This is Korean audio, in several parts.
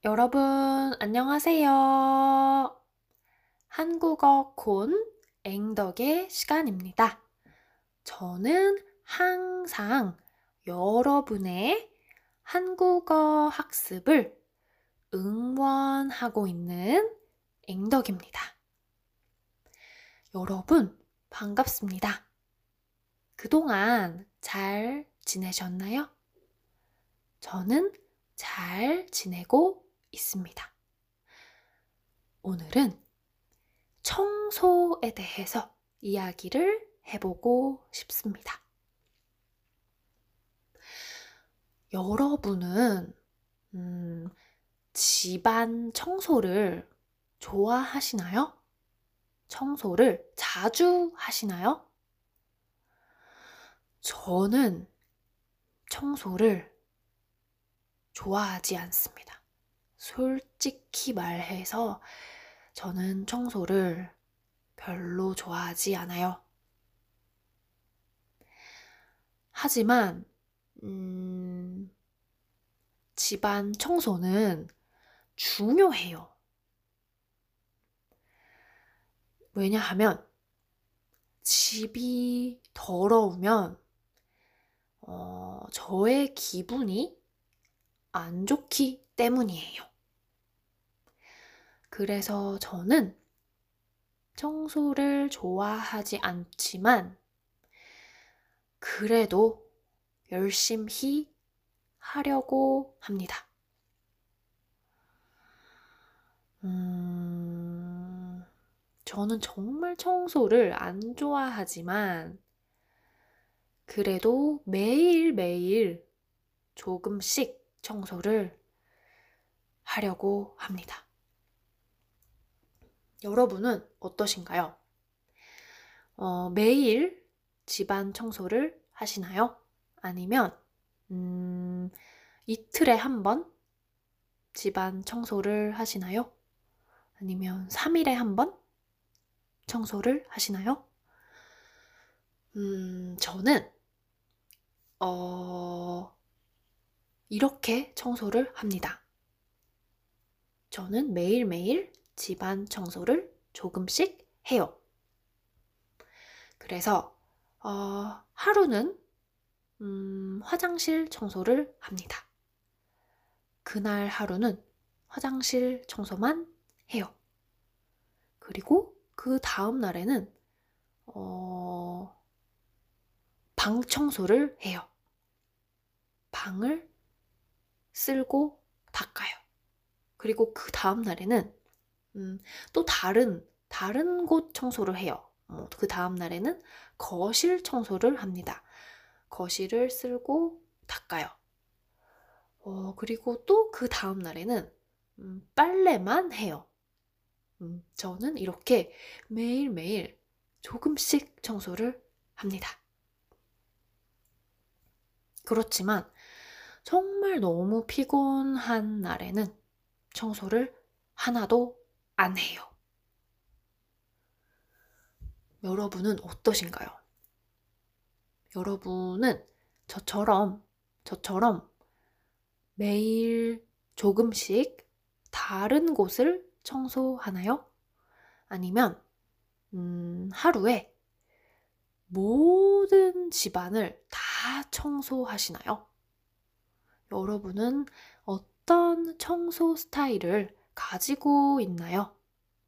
여러분, 안녕하세요. 한국어 콘 앵덕의 시간입니다. 저는 항상 여러분의 한국어 학습을 응원하고 있는 앵덕입니다. 여러분, 반갑습니다. 그동안 잘 지내셨나요? 저는 잘 지내고 있습니다. 오늘은 청소에 대해서 이야기를 해보고 싶습니다. 여러분은 집안 청소를 좋아하시나요? 청소를 자주 하시나요? 저는 청소를 좋아하지 않습니다. 솔직히 말해서 저는 청소를 별로 좋아하지 않아요. 하지만 집안 청소는 중요해요. 왜냐하면 집이 더러우면 저의 기분이 안 좋기 때문이에요. 그래서 저는 청소를 좋아하지 않지만 그래도 열심히 하려고 합니다. 저는 정말 청소를 안 좋아하지만 그래도 매일매일 조금씩 청소를 하려고 합니다. 여러분은 어떠신가요? 매일 집안 청소를 하시나요? 아니면 이틀에 한 번 집안 청소를 하시나요? 아니면 3일에 한 번 청소를 하시나요? 저는 이렇게 청소를 합니다. 저는 매일매일 집안 청소를 조금씩 해요. 그래서 하루는 화장실 청소를 합니다. 그날 하루는 화장실 청소만 해요. 그리고 그 다음 날에는 방 청소를 해요. 방을 쓸고 닦아요. 그리고 그 다음 날에는 또 다른 곳 청소를 해요. 그 다음 날에는 거실 청소를 합니다. 거실을 쓸고 닦아요. 그리고 또 그 다음 날에는 빨래만 해요. 저는 이렇게 매일매일 조금씩 청소를 합니다. 그렇지만 정말 너무 피곤한 날에는 청소를 하나도 안 해요. 여러분은 어떠신가요? 여러분은 저처럼 매일 조금씩 다른 곳을 청소하나요? 아니면 하루에 모든 집안을 다 청소하시나요? 여러분은 어떤 청소 스타일을 가지고 있나요?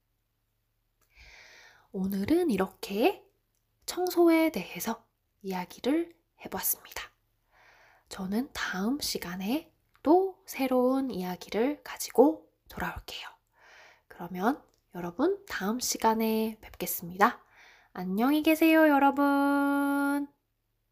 오늘은 이렇게 청소에 대해서 이야기를 해봤습니다. 저는 다음 시간에 또 새로운 이야기를 가지고 돌아올게요. 그러면 여러분 다음 시간에 뵙겠습니다. 안녕히 계세요, 여러분.